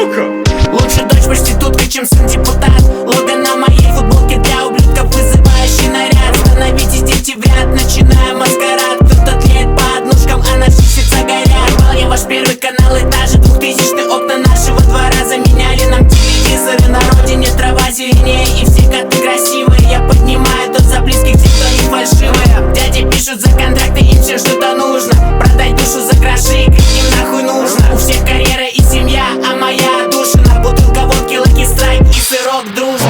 сука! Лучше дочь проститутка, чем сын депутат. Лого на моей футболке для ублюдков, вызывающий наряд. Становитесь, дети, в ряд, начинаем маскарад. Кто-то тлеет по однушкам, а наши сердца горят. Рвал я ваш первый канал, этажи 2000-х, окна нашего двора. Заменяли нам телевизоры, на родине трава зеленее и все коты красивые. Я поднимаю тот за близких, те, кто не фальшивые. Дяди пишут за контракты, им все что-то нужно. Продай душу за гроши, им нахуй нужно. У всех карьера и семья, а моя отдушина. Бутылка водки, Lucky Strike и сырок дружно.